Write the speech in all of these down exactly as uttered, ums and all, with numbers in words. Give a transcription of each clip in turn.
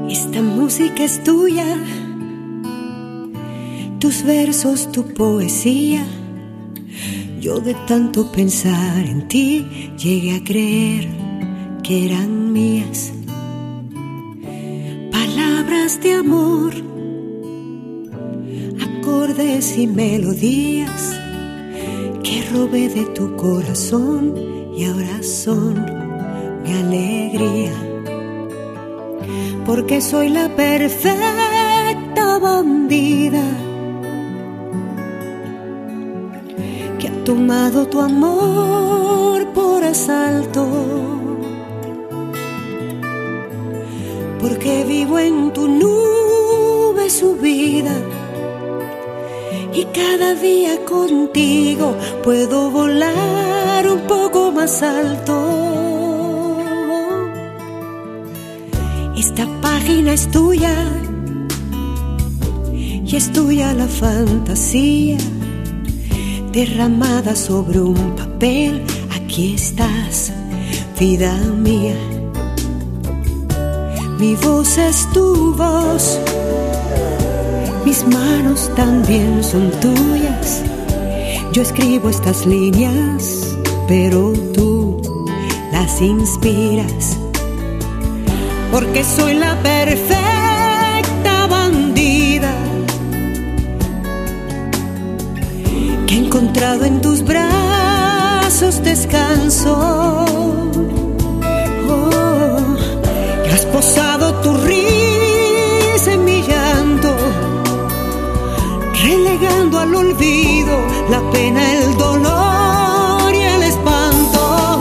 Esta música es tuya, tus versos, tu poesía. Yo de tanto pensar en ti llegué a creer que eran mías. Palabras de amor, acordes y melodías que robé de tu corazón y ahora son mi alegría. Porque soy la perfecta bandida que ha tomado tu amor por asalto. Porque vivo en tu nube subida y cada día contigo puedo volar un poco más alto. Esta página es tuya y es tuya la fantasía derramada sobre un papel. Aquí estás, vida mía. Mi voz es tu voz, mis manos también son tuyas. Yo escribo estas líneas, pero tú las inspiras. Porque soy la perfecta bandida que he encontrado en tus brazos descanso. Oh, que has posado tu risa en mi llanto, relegando al olvido la pena, el dolor y el espanto.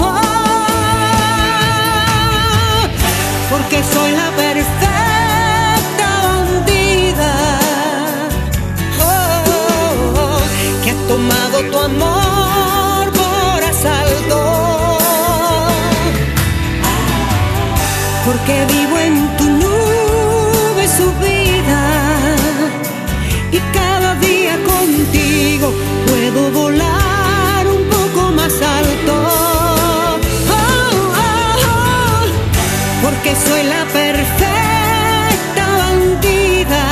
Porque soy la perfecta bandida, oh, oh, oh, que ha tomado tu amor por asalto. Porque vivo en tu nube subida y cada día contigo puedo volar un poco más alto. Porque soy la perfecta bandida,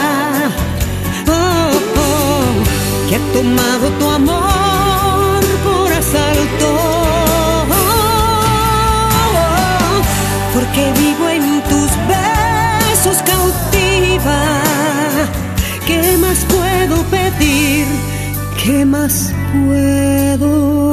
oh, oh, que ha tomado tu amor por asalto. Oh, oh, porque vivo en tus besos cautiva. ¿Qué más puedo pedir? ¿Qué más puedo